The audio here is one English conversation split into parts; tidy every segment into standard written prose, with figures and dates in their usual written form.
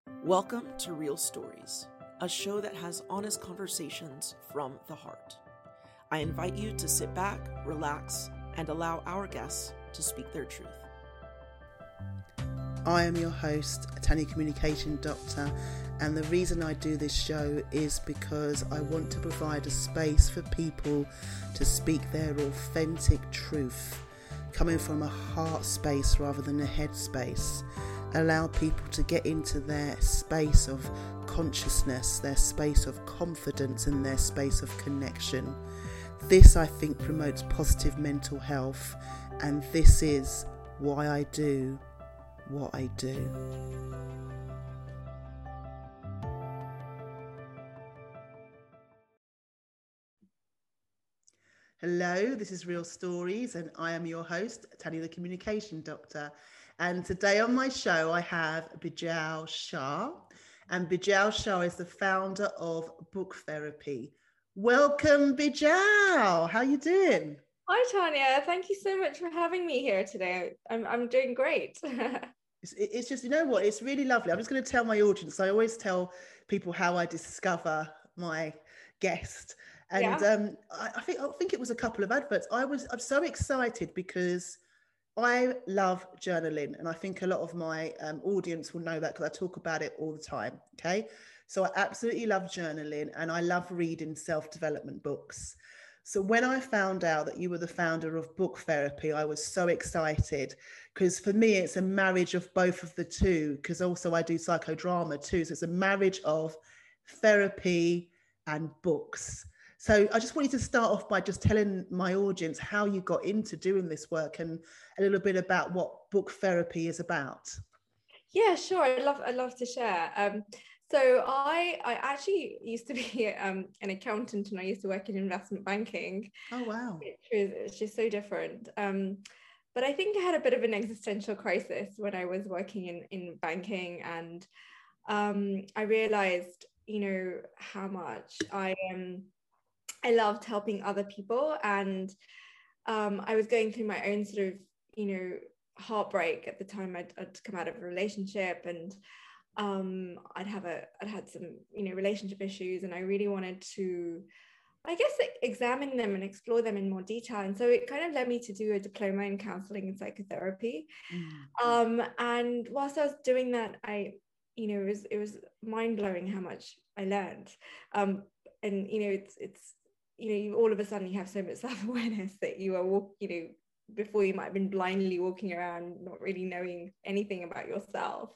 Welcome to Real Stories, a show that has honest conversations from the heart. I invite you to sit back, relax, and allow our guests to speak their truth. I am your host, Tanya Communication Doctor, and the reason I do this show is because I want to provide a space for people to speak their authentic truth, coming from a heart space rather than a head space. Allow people to get into their space of consciousness, their space of confidence, and their space of connection. This, I think, promotes positive mental health, and this is why I do what I do. Hello, this is Real Stories, and I am your host, Tanya the Communication Doctor. And today on my show, I have Bijal Shah. And Bijal Shah is the founder of Book Therapy. Welcome, Bijal. How are you doing? Hi, Tanya. Thank you so much for having me here today. I'm doing great. It's just, you know what, it's really lovely. I'm just going to tell my audience. I always tell people how I discover my guest. And Yeah. I think it was a couple of adverts. I'm so excited because I love journaling, and I think a lot of my audience will know that because I talk about it all the time. Okay, so I absolutely love journaling, and I love reading self-development books. So when I found out that you were the founder of Book Therapy, I was so excited because for me it's a marriage of both of the two, because also I do psychodrama too. So it's a marriage of therapy and books. So I just wanted to start off by just telling my audience how you got into doing this work and a little bit about what Book Therapy is about. Yeah, sure. I'd love to share. So I actually used to be an accountant, and I used to work in investment banking. Oh, wow. It's just so different. But I think I had a bit of an existential crisis when I was working in banking, and I realized, how much I loved helping other people, and I was going through my own sort of, heartbreak at the time. I'd come out of a relationship, and I'd had some, relationship issues, and I really wanted to, I guess, examine them and explore them in more detail. And so it kind of led me to do a diploma in counseling and psychotherapy. And whilst I was doing that, it was mind-blowing how much I learned. And it's all of a sudden you have so much self-awareness that you are before you might have been blindly walking around not really knowing anything about yourself.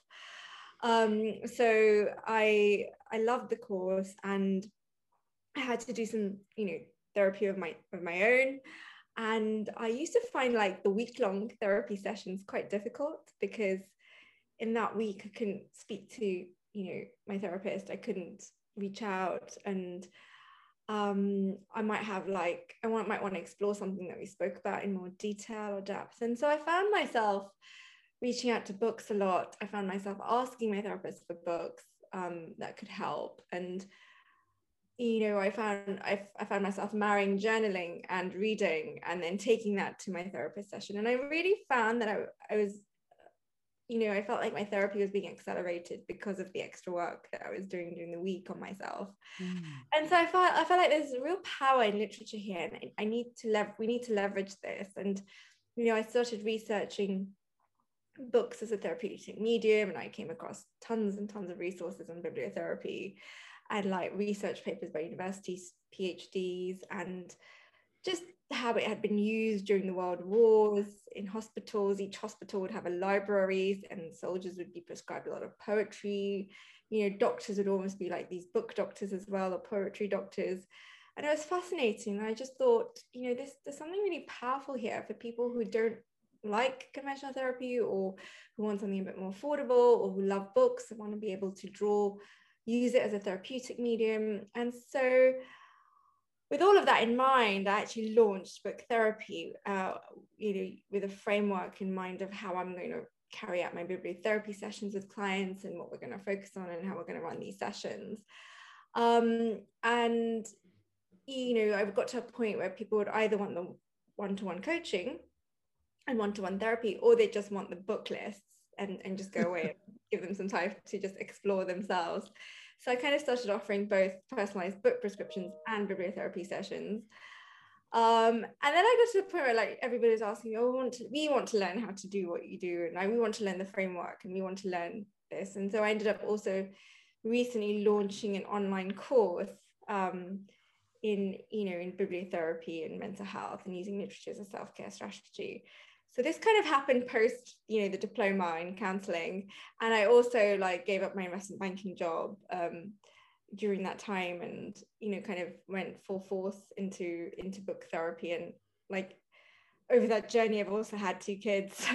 So I loved the course, and I had to do some therapy of my own. And I used to find like the week-long therapy sessions quite difficult, because in that week I couldn't speak to my therapist. I couldn't reach out, and I might want to explore something that we spoke about in more detail or depth. And so I found myself reaching out to books a lot. I found myself asking my therapist for books that could help. And I found myself marrying journaling and reading, and then taking that to my therapist session. And I really found that I was I felt like my therapy was being accelerated because of the extra work that I was doing during the week on myself. And so I felt like there's a real power in literature here, and we need to leverage this. And I started researching books as a therapeutic medium, and I came across tons and tons of resources on bibliotherapy, and like research papers by universities, PhDs, and just how it had been used during the world wars in hospitals. Each hospital would have a library, and soldiers would be prescribed a lot of poetry. Doctors would almost be like these book doctors as well, or poetry doctors. And it was fascinating. I just thought, there's something really powerful here for people who don't like conventional therapy, or who want something a bit more affordable, or who love books and want to be able to use it as a therapeutic medium. And so with all of that in mind, I actually launched Book Therapy, with a framework in mind of how I'm going to carry out my bibliotherapy sessions with clients, and what we're going to focus on, and how we're going to run these sessions. And I've got to a point where people would either want the one-to-one coaching and one-to-one therapy, or they just want the book lists and just go away and give them some time to just explore themselves. So I kind of started offering both personalized book prescriptions and bibliotherapy sessions. And then I got to the point where like everybody's asking me, oh, we want to learn how to do what you do, and we want to learn the framework, and we want to learn this. And so I ended up also recently launching an online course in bibliotherapy and mental health, and using literature as a self-care strategy. So this kind of happened post, the diploma in counseling, and I also like gave up my investment banking job during that time, and kind of went full force into book therapy. And like over that journey, I've also had 2 kids, so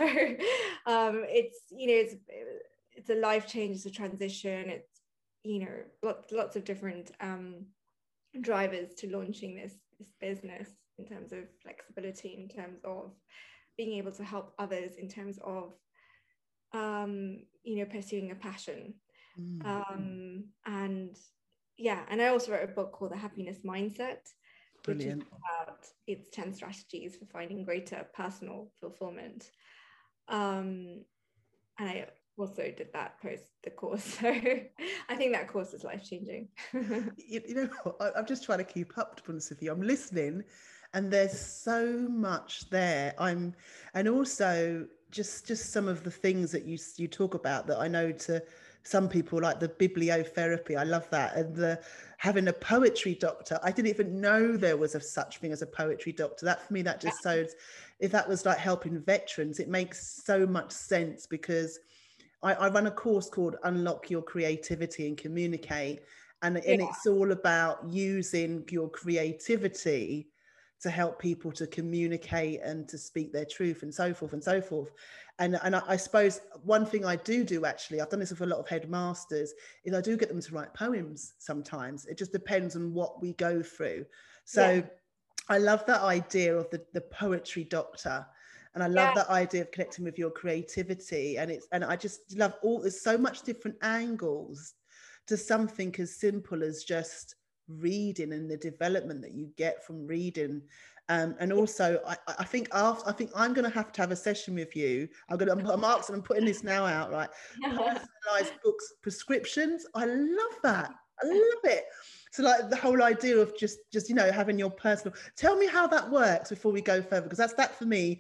it's a life change, it's a transition, it's lots of different drivers to launching this business, in terms of flexibility, in terms of being able to help others, in terms of pursuing a passion. And I also wrote a book called The Happiness Mindset. Brilliant. Which is about its 10 strategies for finding greater personal fulfillment. And I also did that post the course, so I think that course is life-changing. You know what? I'm just trying to keep up, to be honest with you. I'm listening, and there's so much there. And also just some of the things that you talk about that I know to some people, like the bibliotherapy. I love that. And having a poetry doctor. I didn't even know there was such thing as a poetry doctor. That, for me, that just shows, if that was like helping veterans, it makes so much sense, because I run a course called Unlock Your Creativity and Communicate. And it's all about using your creativity to help people to communicate and to speak their truth, and so forth and so forth. And I suppose one thing I do actually, I've done this with a lot of headmasters, is I do get them to write poems sometimes. It just depends on what we go through. So I love that idea of the poetry doctor. And I love that idea of connecting with your creativity. And I just love there's so much different angles to something as simple as just reading, and the development that you get from reading. And also I think I'm going to have a session with you. I'm putting this now out, right? Personalized books, prescriptions. I love that. I love it. So like the whole idea of just having your personal, tell me how that works before we go further, because that for me,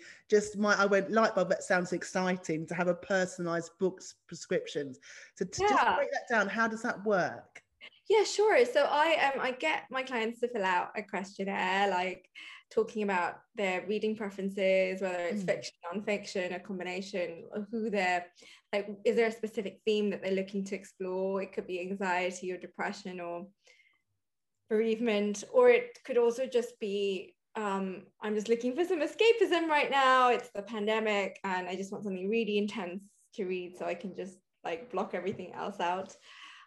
I went light bulb, that sounds exciting, to have a personalized books prescriptions. So to just break that down, how does that work? Yeah, sure. So I get my clients to fill out a questionnaire, like talking about their reading preferences, whether it's fiction, non-fiction, a combination, of who they're like, is there a specific theme that they're looking to explore? It could be anxiety or depression or bereavement, or it could also just be I'm just looking for some escapism right now. It's the pandemic and I just want something really intense to read so I can just like block everything else out.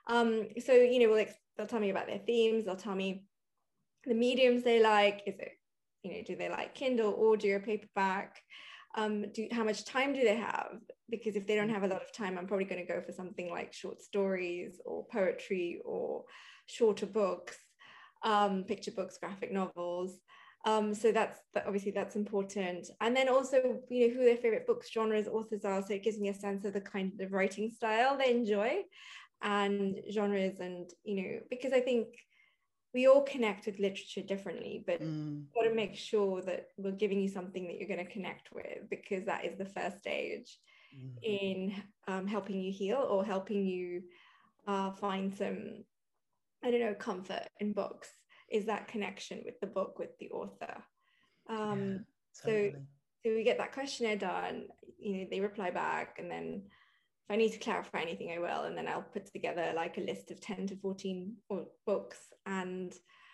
So they'll tell me about their themes, they'll tell me the mediums they like. Is it, do they like Kindle, audio, paperback? How much time do they have? Because if they don't have a lot of time, I'm probably going to go for something like short stories or poetry or shorter books, picture books, graphic novels. So obviously that's important. And then also, who their favorite books, genres, authors are. So it gives me a sense of the kind of writing style they enjoy and genres. And, because I think we all connect with literature differently, but you've got to make sure that we're giving you something that you're going to connect with, because that is the first stage in helping you heal, or helping you find some, comfort in books, is that connection with the book, with the author. Totally. So we get that questionnaire done, they reply back, and then if I need to clarify anything, I will, and then I'll put together like a list of 10 to 14 books, and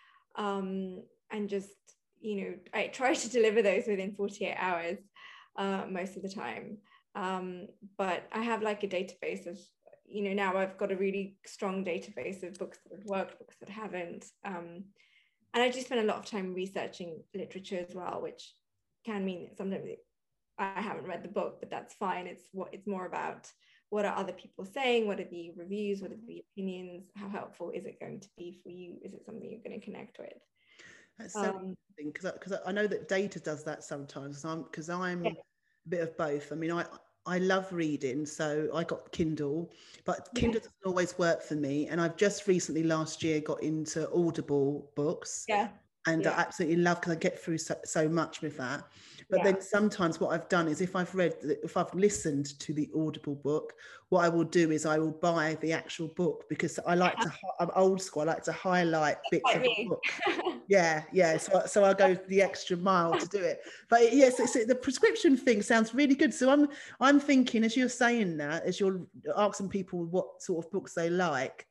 just, I try to deliver those within 48 hours most of the time. But I have like a database of, now I've got a really strong database of books that have worked, books that haven't. And I do spend a lot of time researching literature as well, which can mean that sometimes I haven't read the book, but that's fine. It's more about, what are other people saying? What are the reviews? What are the opinions? How helpful is it going to be for you? Is it something you're going to connect with? That's so interesting, because I know that data does that sometimes, because I'm a bit of both. I mean, I love reading, so I got Kindle, but Yeah. Kindle doesn't always work for me. And I've just recently last year got into Audible books, Yeah. and I Yeah. absolutely love because I get through so much with that. But Yeah. then sometimes what I've done is if I've listened to the Audible book, what I will do is I will buy the actual book because I like to. I'm old school. I like to highlight bits Like of the me. book. Yeah. So I go the extra mile to do it. But yes, the prescription thing sounds really good. So I'm thinking as you're saying that, as you're asking people what sort of books they like.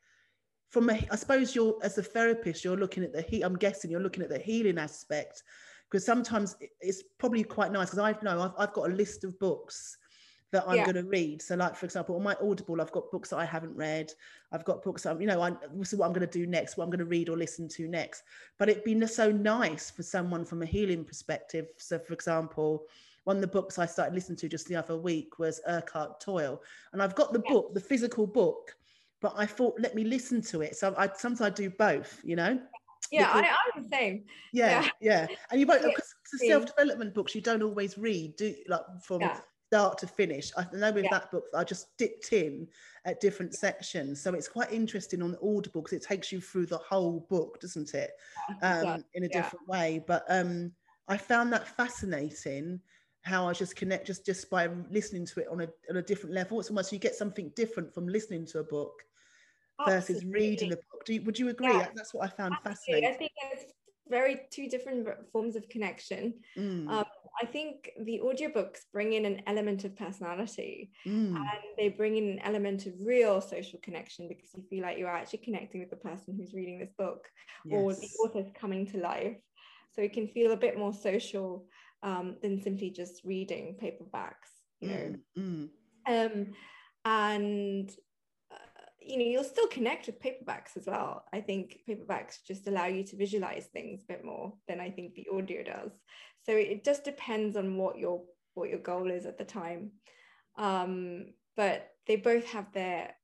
I suppose you're as a therapist, you're looking at I'm guessing you're looking at the healing aspect, because sometimes it's probably quite nice because I've got a list of books that I'm Yeah. going to read. So like, for example, on my Audible, I've got books that I haven't read. I've got books that, this is what I'm going to do next, what I'm going to read or listen to next. But it'd be so nice for someone from a healing perspective. So for example, one of the books I started listening to just the other week was Eckhart Tolle. And I've got the book, the physical book, but I thought, let me listen to it. So sometimes I do both, Yeah, because I'm the same. yeah. And you won't, Yeah. because the self-development books you don't always read, like from Yeah. start to finish. I know with Yeah. that book, I just dipped in at different sections. So it's quite interesting on Audible because it takes you through the whole book, doesn't it? It does. In a Yeah. different way. But I found that fascinating how I just connect just by listening to it on a different level. It's almost you get something different from listening to a book versus reading Absolutely. a book. Would you agree? Yeah. That's what I found Absolutely. I fascinating. think it's very two different forms of connection. Mm, I think the audiobooks bring in an element of personality, mm, and they bring in an element of real social connection because you feel like you're actually connecting with the person who's reading this book or the yes. author's coming to life. So it can feel a bit more social than simply just reading paperbacks, Mm, mm. and you'll still connect with paperbacks as well. I think paperbacks just allow you to visualize things a bit more than I think the audio does. So it just depends on what your goal is at the time. But they both have their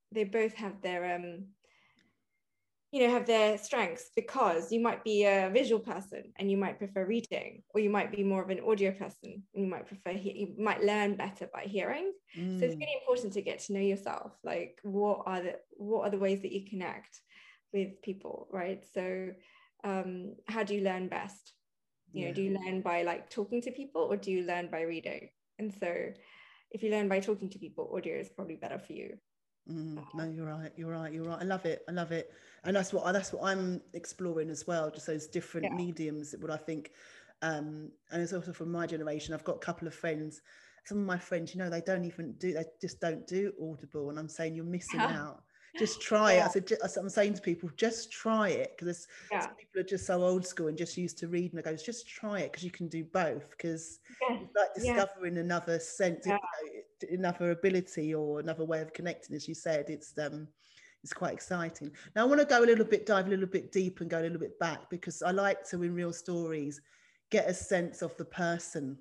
have their strengths, because you might be a visual person and you might prefer reading, or you might be more of an audio person and you might prefer you might learn better by hearing. So it's really important to get to know yourself, like what are the ways that you connect with people, right? So how do you learn best? Do you learn by like talking to people, or do you learn by reading? And so if you learn by talking to people, audio is probably better for you. No, you're right. I love it. And that's what I'm exploring as well, just those different mediums. What I think, and it's also from my generation. I've got a couple of friends. Some of my friends, they they just don't do Audible, and I'm saying you're missing out. Just try it. I'm saying to people, just try it, because some people are just so old school and just used to reading. I goes, just try it because you can do both. Because it's like discovering another sense, another ability or another way of connecting. As you said, it's quite exciting. Now I want to dive a little bit deep and go a little bit back, because I like to, in real stories, get a sense of the person.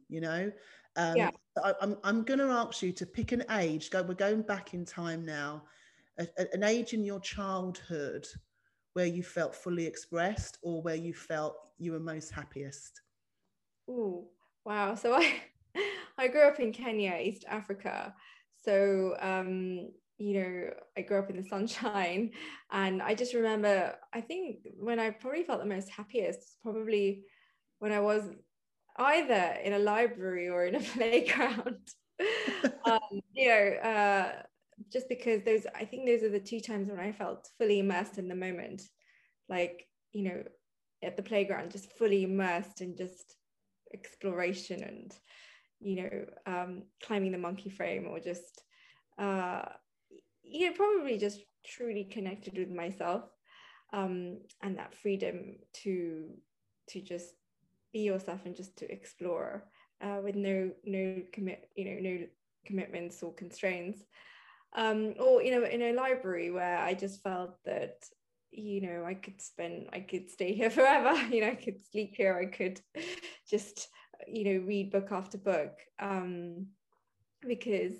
I'm going to ask you to pick an age. We're going back in time now. An age in your childhood where you felt fully expressed, or where you felt you were most happiest. Oh, wow. So I grew up in Kenya, East Africa. So I grew up in the sunshine, and I just remember, I think when I probably felt the most happiest, probably when I was either in a library or in a playground. Just because I think those are the two times when I felt fully immersed in the moment, like, at the playground, just fully immersed in just exploration and, climbing the monkey frame, or just, probably just truly connected with myself, and that freedom to just be yourself and just to explore, with no commitments or constraints, or in a library where I just felt that I could stay here forever. I could sleep here, I could just read book after book, because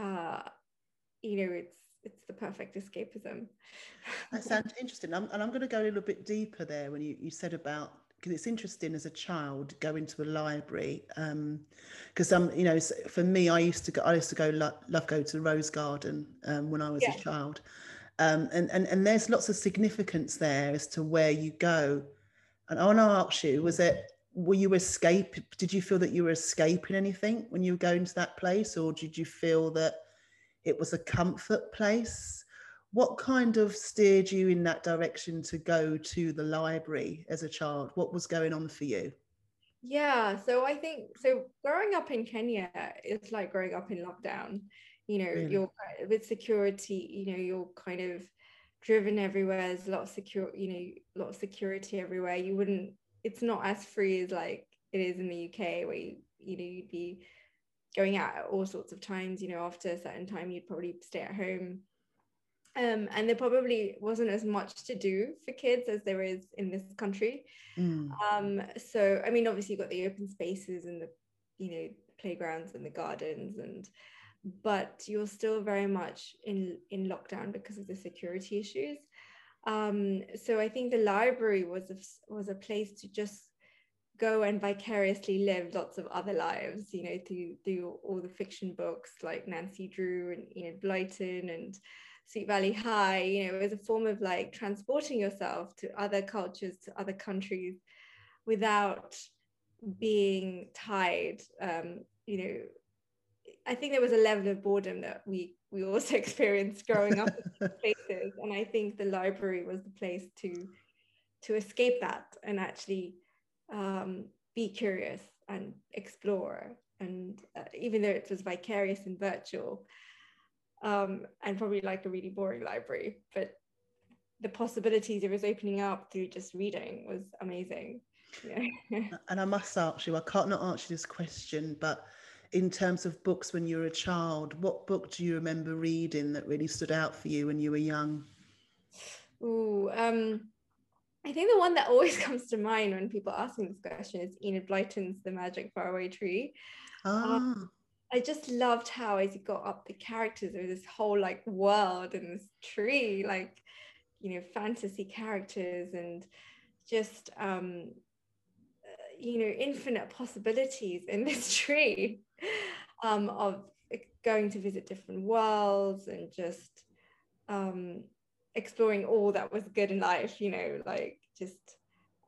it's the perfect escapism. That sounds interesting. I'm going to go a little bit deeper there when you said about because it's interesting as a child going to a library, because for me, I used to go love go to the Rose Garden when I was a child, and there's lots of significance there as to where you go. And I want to ask you, did you feel that you were escaping anything when you were going to that place, or did you feel that it was a comfort place? What kind of steered you in that direction to go to the library as a child? What was going on for you? Yeah, so I think growing up in Kenya, it's like growing up in lockdown. Really? You're with security, you're kind of driven everywhere. There's a lot of security everywhere. It's not as free as like it is in the UK, where you'd be going out at all sorts of times. After a certain time, you'd probably stay at home. And there probably wasn't as much to do for kids as there is in this country. So I mean, obviously you've got the open spaces and the playgrounds and the gardens, but you're still very much in lockdown because of the security issues. So I think the library was a place to just go and vicariously live lots of other lives, through all the fiction books like Nancy Drew and Enid Blyton and Sweet Valley High. It was a form of like transporting yourself to other cultures, to other countries, without being tied. I think there was a level of boredom that we also experienced growing up in places, and I think the library was the place to escape that and actually be curious and explore. And even though it was vicarious and virtual, and probably like a really boring library, but the possibilities it was opening up through just reading was amazing. And I must ask you, I can't not answer this question, but in terms of books when you were a child, what book do you remember reading that really stood out for you when you were young? I think the one that always comes to mind when people ask me this question is Enid Blyton's The Magic Faraway Tree. I just loved how, as you got up the characters, there was this whole like world in this tree, like, fantasy characters, and just infinite possibilities in this tree, of going to visit different worlds and just exploring all that was good in life, like just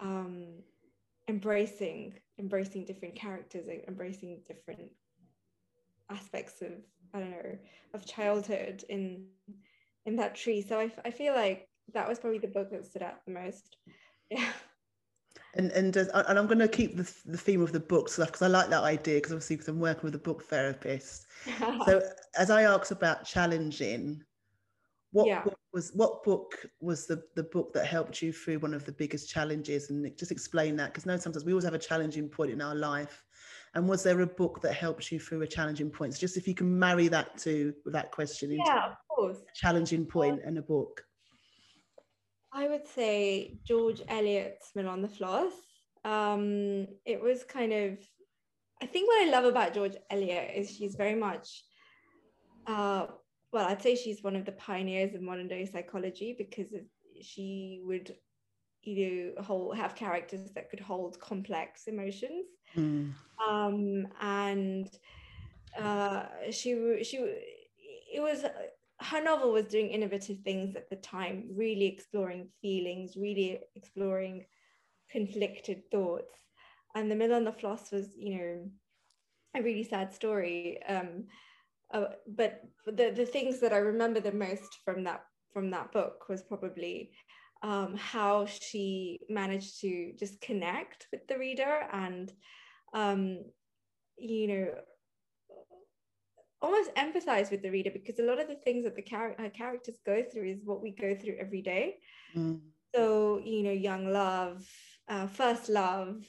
embracing different characters, embracing different aspects of, I don't know, of childhood in that tree. So I feel like that was probably the book that stood out the most. Yeah. And I'm going to keep the theme of the book stuff, because I like that idea, because obviously because I'm working with a book therapist. So as I asked about challenging, what book was the book that helped you through one of the biggest challenges? And just explain that, because sometimes we always have a challenging point in our life. And was there a book that helped you through a challenging point? So just if you can marry that with that question. Yeah, of course. A challenging point and a book. I would say George Eliot's Mill on the Floss. It was kind of, I think what I love about George Eliot is she's very much, I'd say she's one of the pioneers of modern day psychology, because she would, have characters that could hold complex emotions. And her novel was doing innovative things at the time, really exploring feelings, really exploring conflicted thoughts. And The Mill on the Floss was, a really sad story. But the things that I remember the most from that book was probably how she managed to just connect with the reader and, almost empathize with the reader, because a lot of the things that her characters go through is what we go through every day. So, young love, first love,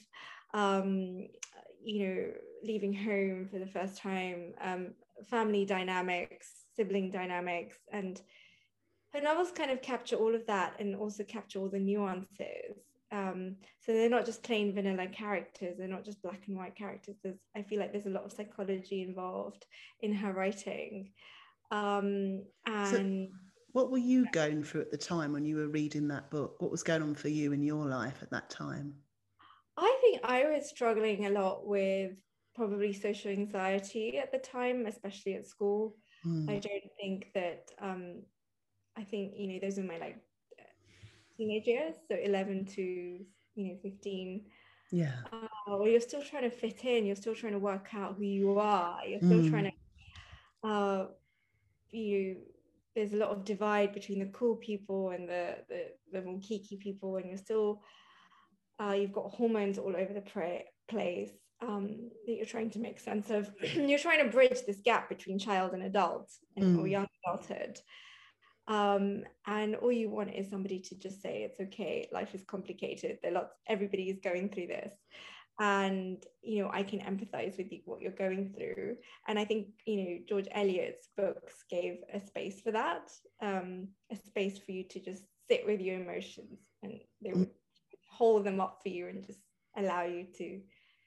leaving home for the first time, family dynamics, sibling dynamics, and her novels kind of capture all of that and also capture all the nuances. So they're not just plain vanilla characters, they're not just black and white characters. I feel like there's a lot of psychology involved in her writing. And so what were you going through at the time when you were reading that book? What was going on for you in your life at that time? I think I was struggling a lot with probably social anxiety at the time, especially at school. I don't think that I think, you know, those are my like teenage years, so 11 to, you know, 15. Yeah. Where you're still trying to fit in, you're still trying to work out who you are, you're still trying to there's a lot of divide between the cool people and the more geeky people, and you're still you've got hormones all over the place that you're trying to make sense of. You're trying to bridge this gap between child and adult or young adulthood. And all you want is somebody to just say, it's okay, life is complicated, everybody is going through this, and you know, I can empathize with you, what you're going through. And I think, you know, George Eliot's books gave a space for that, a space for you to just sit with your emotions, and they would hold them up for you and just allow you to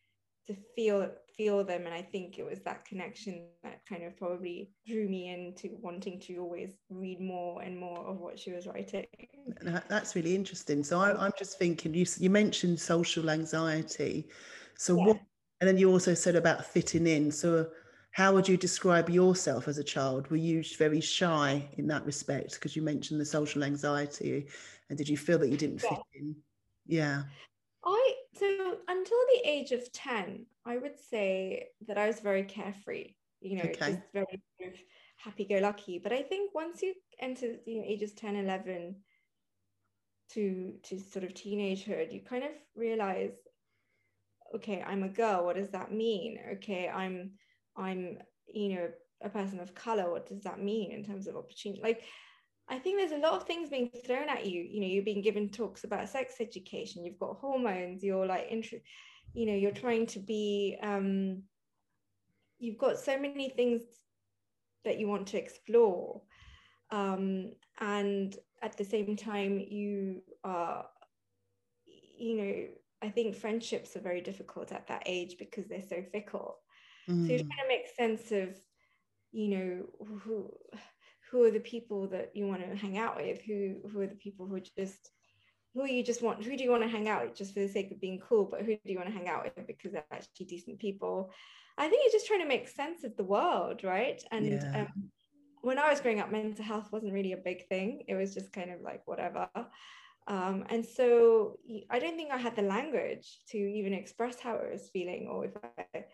feel them. And I think it was that connection that kind of probably drew me into wanting to always read more and more of what she was writing. That's really interesting. So I'm just thinking, you mentioned social anxiety. So Yeah. what, and then you also said about fitting in. So how would you describe yourself as a child? Were you very shy in that respect? Because you mentioned the social anxiety, and did you feel that you didn't fit in? Yeah. So until the age of 10, I would say that I was very carefree, you know, just very sort of happy-go-lucky. But I think once you enter, you know, ages 10, 11 to sort of teenagehood, you kind of realize, okay, I'm a girl. What does that mean? Okay, I'm, you know, a person of color. What does that mean in terms of opportunity? Like, I think there's a lot of things being thrown at you. You know, you're being given talks about sex education. You've got hormones. You're like, you know, you're trying to be. You've got so many things that you want to explore, and at the same time, you are. You know, I think friendships are very difficult at that age because they're so fickle. So you're trying to make sense of, you know, who are the people that you want to hang out with, who are the people who do you want to hang out with just for the sake of being cool, but who do you want to hang out with because they're actually decent people. I think you're just trying to make sense of the world, right? And when I was growing up, mental health wasn't really a big thing. It was just kind of like whatever. And so I don't think I had the language to even express how I was feeling, or if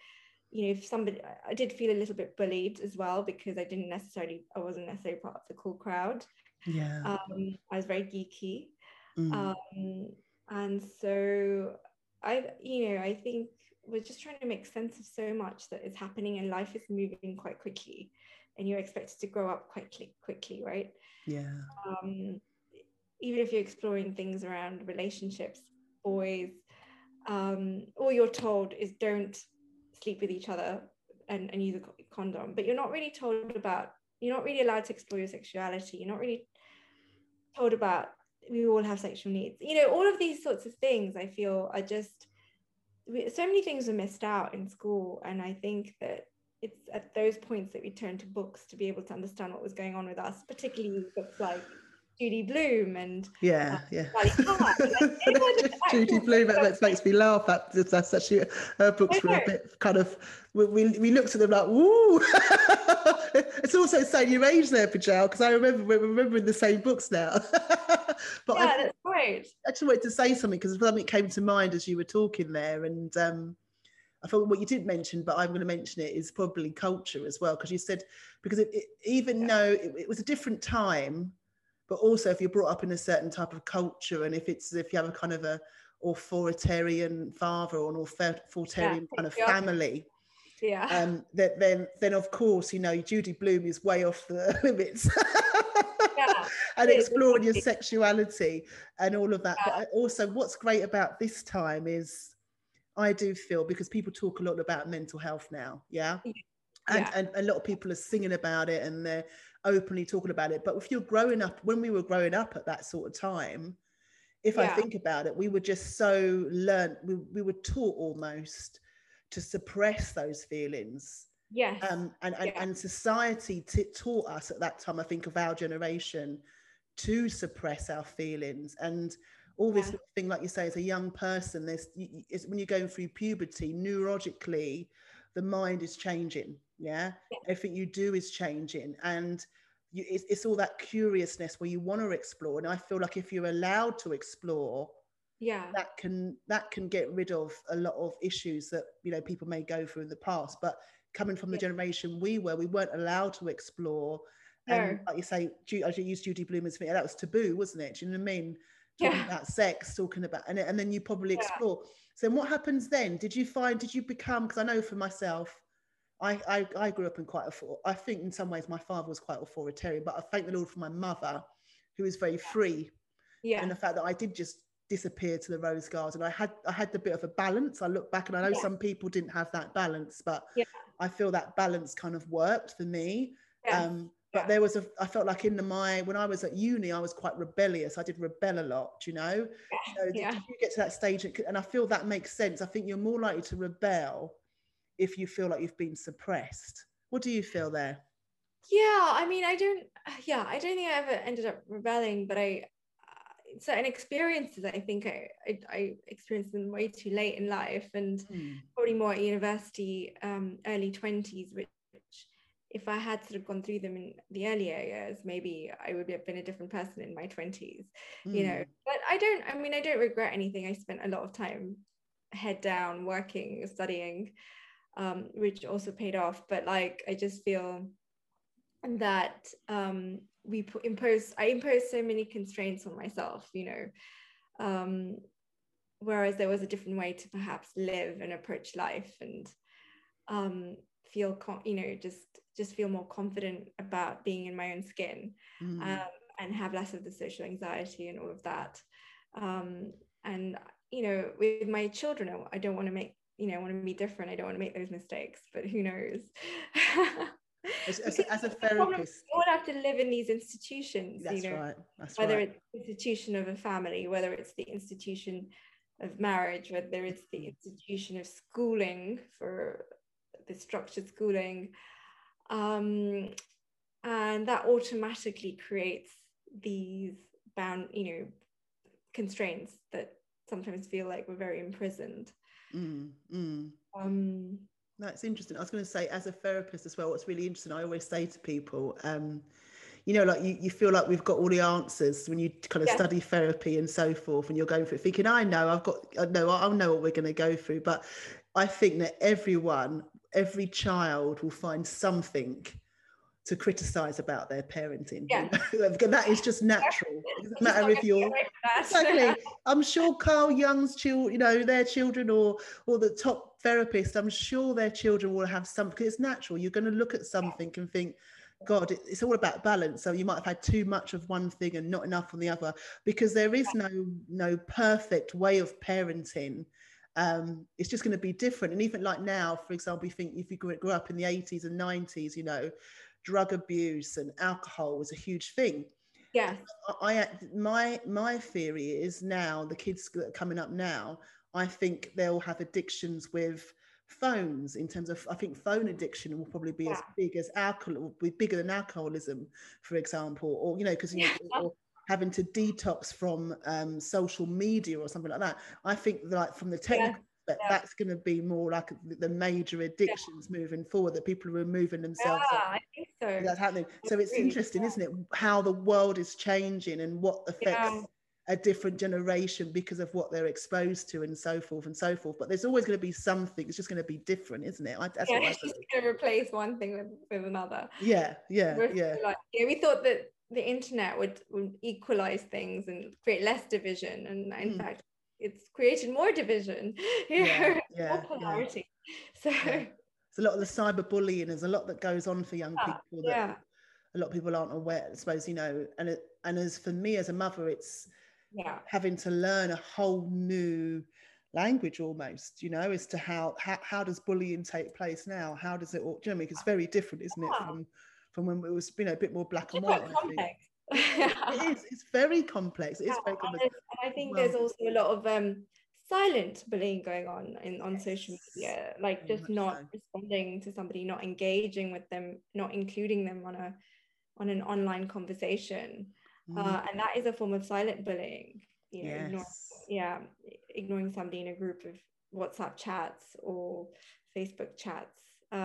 I did feel a little bit bullied as well, because I wasn't necessarily part of the cool crowd. I was very geeky. And so I think we're just trying to make sense of so much that is happening, and life is moving quite quickly, and you're expected to grow up quite quickly, right? Even if you're exploring things around relationships, boys, all you're told is don't sleep with each other and use a condom, but you're not really allowed to explore your sexuality. You're not really told about, we all have sexual needs. You know, all of these sorts of things, I feel, are just, so many things are missed out in school. And I think that it's at those points that we turn to books to be able to understand what was going on with us, particularly books like Judy Blume and Judy Blume, that makes me laugh. That's actually, her books were a bit kind of, we looked at them like, ooh. It's also saying your age there, Pijal, because we're remembering the same books now. But that's great. I just wanted to say something because something came to mind as you were talking there, and I thought what you did mention, but I'm going to mention it, is probably culture as well, because you said, because even though it was a different time, but also if you're brought up in a certain type of culture, and if you have a kind of a authoritarian father or an authoritarian kind of family, then of course, you know, Judy Blume is way off the limits. And exploring your sexuality and all of that. But also what's great about this time is, I do feel, because people talk a lot about mental health now, and a lot of people are singing about it and they're openly talking about it. But if you're growing up, when we were growing up at that sort of time, if I think about it, we were just so we were taught almost to suppress those feelings. And society taught us at that time, I think, of our generation, to suppress our feelings. And all this thing, like you say, as a young person, it's when you're going through puberty, neurologically, the mind is changing. Yeah. Everything you do is changing. And it's all that curiousness where you want to explore. And I feel like if you're allowed to explore, that can get rid of a lot of issues that, you know, people may go through in the past. But coming from the generation we weren't allowed to explore. And like you say, I use Judy Blumer's thing, that was taboo, wasn't it? Do you know what I mean? Talking about sex, talking about, and then you probably explore. So what happens then? Did you become, because I know for myself, I grew up in I think in some ways my father was quite authoritarian, but I thank the Lord for my mother, who is very free. And the fact that I did just disappear to the rose garden. I had the bit of a balance. I look back and I know some people didn't have that balance, but I feel that balance kind of worked for me. But there was I felt like when I was at uni, I was quite rebellious. I did rebel a lot, you know? So did you get to that stage? And I feel that makes sense. I think you're more likely to rebel if you feel like you've been suppressed. What do you feel there? I mean, I don't think I ever ended up rebelling, but certain experiences, I think I experienced them way too late in life, and probably more at university, early 20s, which if I had sort of gone through them in the earlier years, maybe I would have been a different person in my 20s, you know. But I don't regret anything. I spent a lot of time head down, working, studying, which also paid off. But like, I just feel that I imposed so many constraints on myself, you know, whereas there was a different way to perhaps live and approach life, and feel just feel more confident about being in my own skin, and have less of the social anxiety and all of that. And you know, with my children, I don't want to make, you know, I want to be different. I don't want to make those mistakes, but who knows? As a therapist, you all have to live in these institutions. That's you know, right. That's whether right. it's the institution of a family, whether it's the institution of marriage, whether it's the institution of schooling, for the structured schooling, and that automatically creates these constraints that sometimes feel like we're very imprisoned. That's interesting. I was going to say, as a therapist as well, what's really interesting, I always say to people, you know, like you feel like we've got all the answers when you kind of study therapy and so forth, and you're going through it thinking, I know what we're going to go through. But I think that every child will find something to criticize about their parenting. You know? That is just natural. It doesn't matter if you're exactly. I'm sure Carl Jung's children, you know, their children, or the top therapists, I'm sure their children will have some, because it's natural. You're going to look at something and think, God, it's all about balance. So you might have had too much of one thing and not enough on the other, because there is no perfect way of parenting. It's just going to be different. And even like now, for example, you think if you grew up in the 80s and 90s, you know, drug abuse and alcohol was a huge thing. My theory is now the kids that are coming up now, I think they'll have addictions with phones. In terms of, I think phone addiction will probably be as big as alcohol, will be bigger than alcoholism, for example, or, you know, because or having to detox from social media or something like that. I think like from the technical that's going to be more like the major addictions moving forward, that people are removing themselves. I think so. That's happening. So it's interesting, isn't it, how the world is changing and what affects a different generation because of what they're exposed to and so forth and so forth. But there's always going to be something. It's just going to be different, isn't it? That's what I it's just going to replace one thing with another. Like, we thought that the internet would equalize things and create less division, and in fact it's created more division, more polarity. So it's a lot of the cyberbullying. There's a lot that goes on for young people that a lot of people aren't aware, I suppose, you know. And as for me as a mother, it's having to learn a whole new language almost, you know, as to how does bullying take place now? How does it all, do you know what I mean? It's very different, isn't it, from when it was, you know, a bit more black and white. It's very complex. It's very complex. And I think there's also a lot of silent bullying going on social media, like just not responding to somebody, not engaging with them, not including them on an online conversation, and that is a form of silent bullying. ignoring somebody in a group of WhatsApp chats or Facebook chats,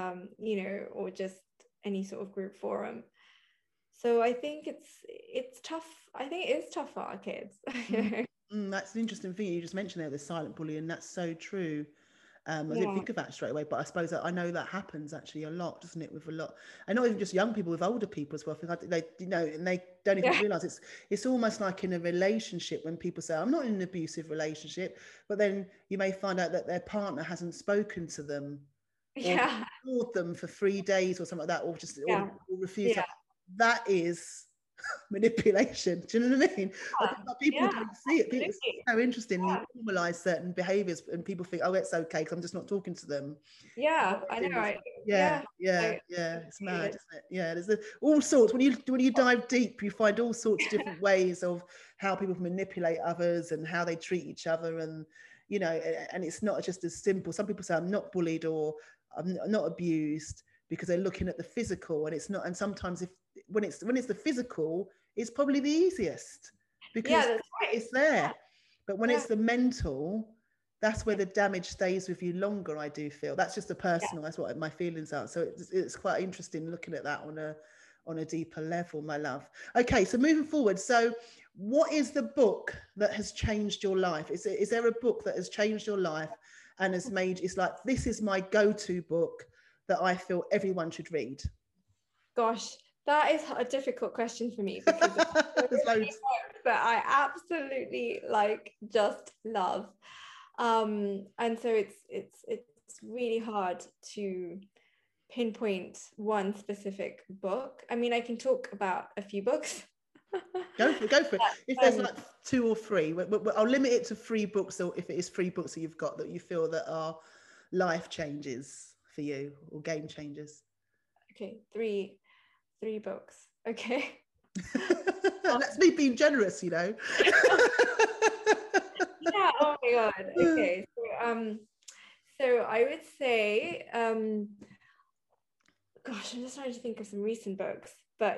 or just any sort of group forum. So I think it's tough. I think it is tough for our kids. That's an interesting thing you just mentioned there, the silent bullying. That's so true. I didn't think of that straight away, but I suppose I know that happens actually a lot, doesn't it? With a lot, and not even just young people, with older people as well. I think and they don't even realize it's almost like in a relationship when people say, "I'm not in an abusive relationship," but then you may find out that their partner hasn't spoken to them, or ignored them for 3 days or something like that, or just or refused. That is manipulation. Do you know what I mean? I think that people don't see it. It's so interesting. You normalize certain behaviors and people think, oh, it's okay because I'm just not talking to them. I know, right? It's mad, isn't it? Yeah, there's all sorts. When you dive deep, you find all sorts of different ways of how people manipulate others and how they treat each other, and and it's not just as simple. Some people say I'm not bullied or I'm not abused because they're looking at the physical, and it's not. And sometimes when it's the physical, it's probably the easiest because it's there. But when it's the mental, that's where the damage stays with you longer. I do feel that's just a personal. That's what my feelings are. So it's quite interesting looking at that on a deeper level, my love. Okay, so moving forward. So what is the book that has changed your life? Is there a book that has changed your life and has made it's like this is my go-to book that I feel everyone should read? Gosh, that is a difficult question for me because there's loads that I absolutely just love, and so it's really hard to pinpoint one specific book. I mean, I can talk about a few books. Go for it. If there's like 2 or 3, I'll limit it to 3 books. So if it is 3 books that you've got that you feel that are life changes for you or game changers. Okay, 3 books. Okay. That's me being generous, Yeah. Oh my God. Okay. So I would say, gosh, I'm just trying to think of some recent books, but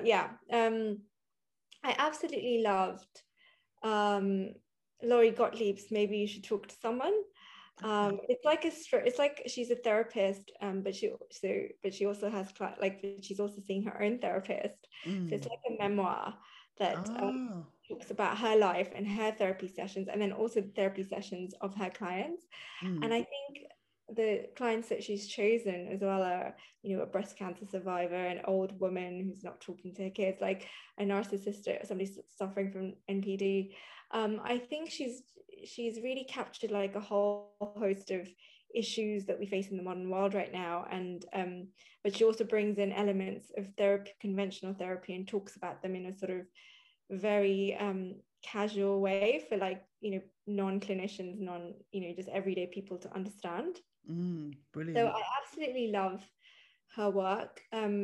I absolutely loved Laurie Gottlieb's Maybe You Should Talk to Someone. It's like she's a therapist, but she also has she's also seeing her own therapist. So it's like a memoir that talks about her life and her therapy sessions, and then also the therapy sessions of her clients. And I think the clients that she's chosen as well are, a breast cancer survivor, an old woman who's not talking to her kids, like a narcissist, somebody suffering from NPD. I think she's really captured like a whole host of issues that we face in the modern world right now, and but she also brings in elements of therapy, conventional therapy, and talks about them in a sort of very casual way for non-clinicians, just everyday people to understand. Brilliant. So I absolutely love her work.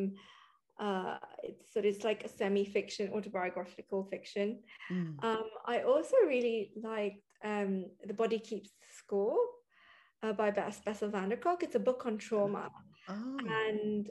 It's like a semi-fiction, autobiographical fiction. I also really liked The Body Keeps Score by Bessel van der Kolk. It's a book on trauma. And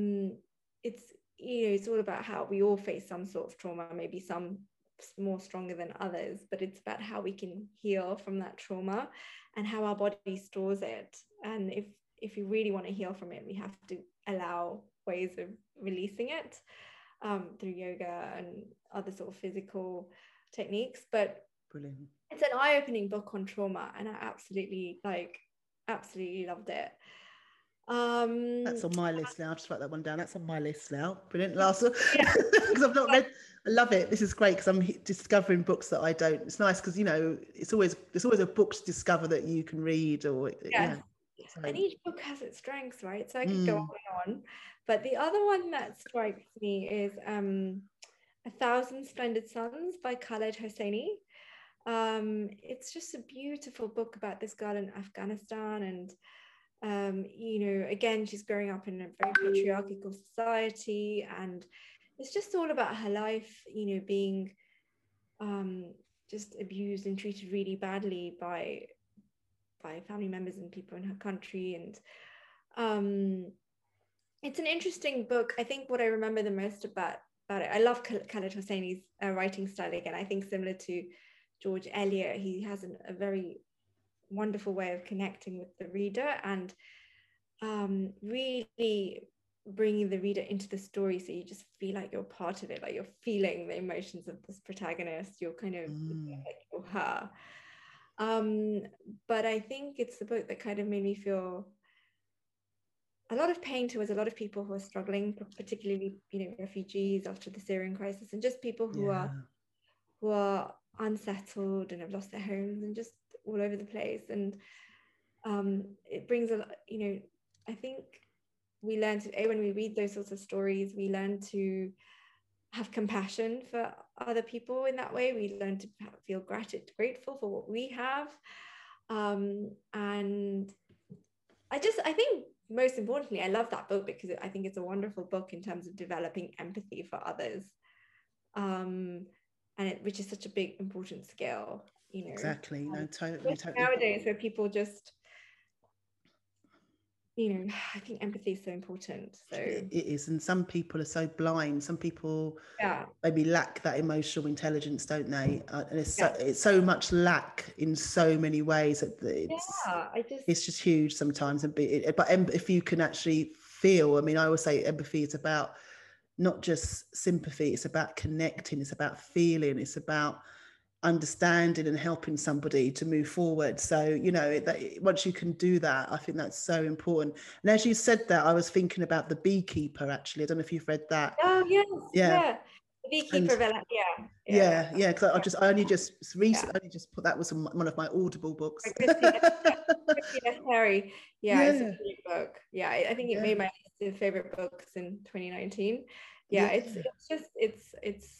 it's all about how we all face some sort of trauma, maybe some more stronger than others, but it's about how we can heal from that trauma and how our body stores it. And if you really want to heal from it, we have to allow ways of releasing it through yoga and other sort of physical techniques. But brilliant. It's an eye-opening book on trauma, and I absolutely loved it. That's on my list now. I'll just write that one down. That's on my list now. Brilliant. Last one, because I've not read. I love it. This is great because I'm discovering books that I don't. It's nice because it's always a book to discover that you can read or and each book has its strengths, right? So I could go on and on. But the other one that strikes me is A Thousand Splendid Suns by Khaled Hosseini. It's just a beautiful book about this girl in Afghanistan, and again, she's growing up in a very patriarchal society, and it's just all about her life, being just abused and treated really badly by family members and people in her country. And it's an interesting book. I think what I remember the most about it, I love Khaled Hosseini's writing style again. I think similar to George Eliot. He has a very wonderful way of connecting with the reader, and really bringing the reader into the story, so you just feel like you're part of it, like you're feeling the emotions of this protagonist. You're kind of like you're her. But I think it's the book that kind of made me feel a lot of pain towards a lot of people who are struggling, particularly, you know, refugees after the Syrian crisis, and just people who are unsettled and have lost their homes and just all over the place. And it brings a lot, you know, I think we learn to, when we read those sorts of stories, we learn to have compassion for other people in that way. We learn to feel grateful for what we have. And I think most importantly, I love that book because I think it's a wonderful book in terms of developing empathy for others. Which is such a big, important skill, you know. Exactly. No, totally. Nowadays, where people just, you know, I think empathy is so important. So it is, and some people are so blind. Some people maybe lack that emotional intelligence, don't they? And it's so much lack in so many ways that it's just huge sometimes. But if you can actually feel, I mean, I always say empathy is about not just sympathy, it's about connecting, it's about feeling, it's about understanding and helping somebody to move forward. So, you know, once you can do that, I think that's so important. And as you said that, I was thinking about The Beekeeper, actually. I don't know if you've read that. Oh, yes. Yeah. The Beekeeper, because I only just recently put that was one of my Audible books. Christina Perry. It's a great book. I think it made my list of favorite books in 2019. It's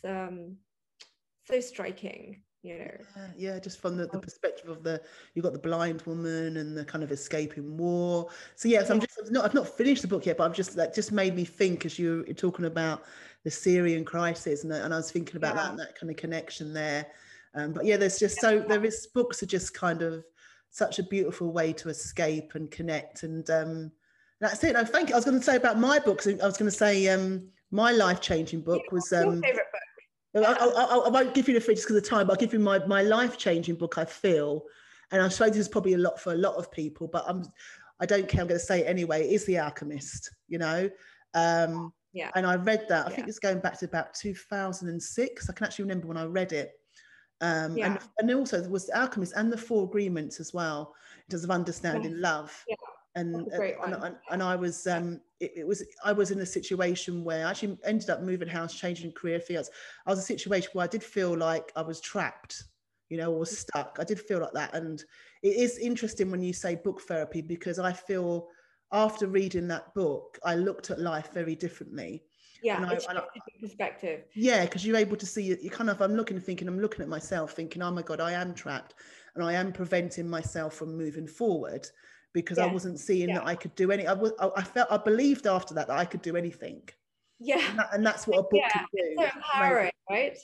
so striking, you know. Just from the perspective of you've got the blind woman and the kind of escaping war. So I've not finished the book yet, but that just made me think as you're talking about the Syrian crisis, and I was thinking about that kind of connection there. But there's just books are just kind of such a beautiful way to escape and connect, and that's it. No, thank you. I was going to say about my books. I was going to say my life-changing book was your favorite book. I won't give you the figures because of the time, but I'll give you my life-changing book, I feel. And I'm sure this is probably a lot for a lot of people, but I don't care, I'm going to say it anyway. It is The Alchemist, you know. And I read that, I think it's going back to about 2006. I can actually remember when I read it. And also there was The Alchemist and The Four Agreements as well, in terms of understanding love. And I was I was in a situation where I actually ended up moving house, changing career fields. I was in a situation where I did feel like I was trapped, you know, or stuck. I did feel like that. And it is interesting when you say book therapy, because I feel after reading that book, I looked at life very differently. It's perspective. Because you're able to see, I'm looking at myself thinking, oh my God, I am trapped and I am preventing myself from moving forward. Because I wasn't seeing that I could do any. I believed after that I could do anything. And that's what a book can do. It's so empowering, right?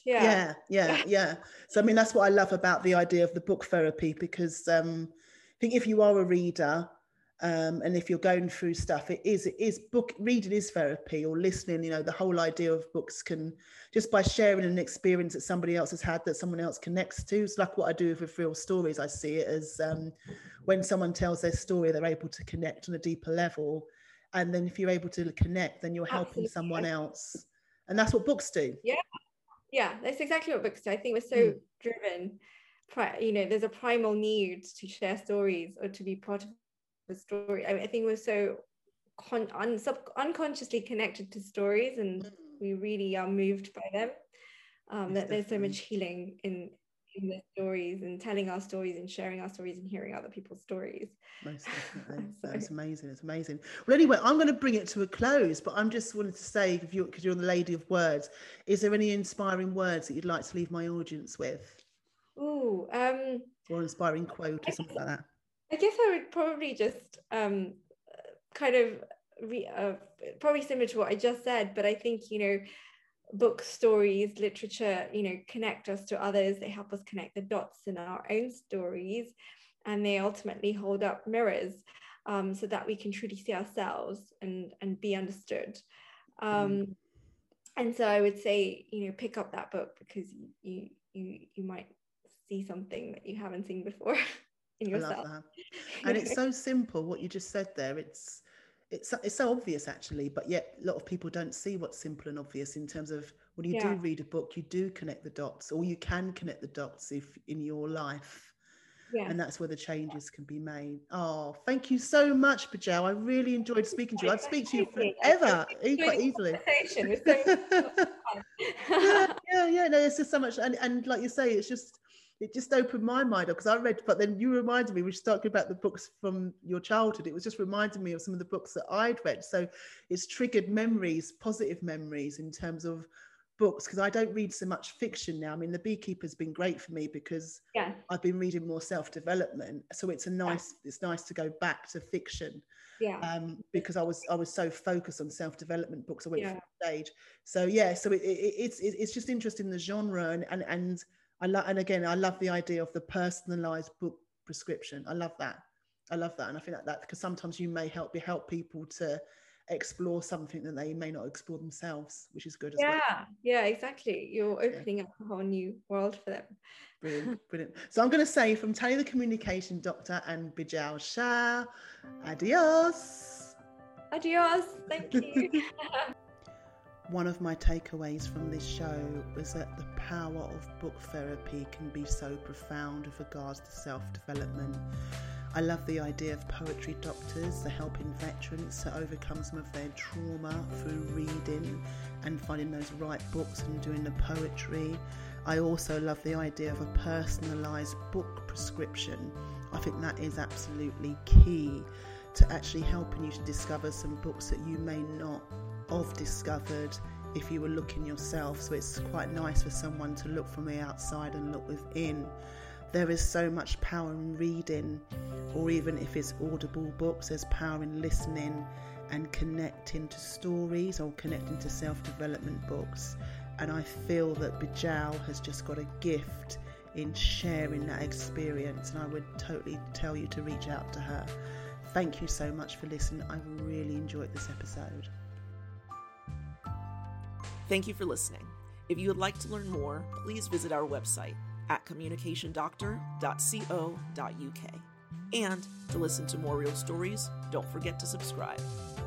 So I mean, that's what I love about the idea of the book therapy, because I think if you are a reader, and if you're going through stuff, reading is therapy, or listening. You know, the whole idea of books can, just by sharing an experience that somebody else has had, that someone else connects to. It's like what I do with Real Stories. I see it as when someone tells their story, they're able to connect on a deeper level. And then if you're able to connect, then you're helping someone else. And that's what books do. Yeah, that's exactly what books do. I think we're so driven. You know, there's a primal need to share stories or to be part of a story. I think we're so unconsciously connected to stories, and we really are moved by them. That there's so much healing in the stories, and telling our stories and sharing our stories and hearing other people's stories. Most definitely. That's amazing. It's amazing. Well, anyway, I'm going to bring it to a close, but I'm just wanted to say, because you're the lady of words, is there any inspiring words that you'd like to leave my audience with? Or inspiring quote or something like that? I guess I would probably just kind of probably similar to what I just said, but I think, you know, books, stories, literature, you know, connect us to others. They help us connect the dots in our own stories, and they ultimately hold up mirrors, so that we can truly see ourselves and be understood. And so I would say, you know, pick up that book, because you might see something that you haven't seen before in yourself. I love that. And it's so simple what you just said there. It's so obvious actually, but yet a lot of people don't see what's simple and obvious in terms of when you do read a book, you do connect the dots, or you can connect the dots if in your life. Yeah. And that's where the changes can be made. Oh, thank you so much, Bijal. I really enjoyed speaking to you. I'd speak to you forever, quite easily. Yeah. No, it's just so much. And like you say, it just opened my mind up because I read, but then you reminded me, we should talk about the books from your childhood. It was just reminding me of some of the books that I'd read. So it's triggered memories, positive memories in terms of books, because I don't read so much fiction now. I mean, The Beekeeper's been great for me because I've been reading more self-development. So it's nice to go back to fiction. Because I was so focused on self-development books. I went from stage. So it's just interesting, the genre, and I love the idea of the personalized book prescription. I love that, and I think that because sometimes you may help people to explore something that they may not explore themselves, which is good as well. Yeah, exactly. You're opening up a whole new world for them. Brilliant. So I'm going to say, from Tanya the Communication Doctor and Bijal Shah, adios. Thank you. One of my takeaways from this show was that the power of book therapy can be so profound with regards to self-development. I love the idea of poetry doctors, the helping veterans to overcome some of their trauma through reading and finding those right books and doing the poetry. I also love the idea of a personalised book prescription. I think that is absolutely key to actually helping you to discover some books that you may not have discovered if you were looking yourself. So it's quite nice for someone to look from the outside and look within. There is so much power in reading, or even if it's audible books, there's power in listening and connecting to stories or connecting to self-development books. And I feel that Bijal has just got a gift in sharing that experience, and I would totally tell you to reach out to her. Thank you so much for listening. I really enjoyed this episode. Thank you for listening. If you would like to learn more, please visit our website at communicationdoctor.co.uk. And to listen to more real stories, don't forget to subscribe.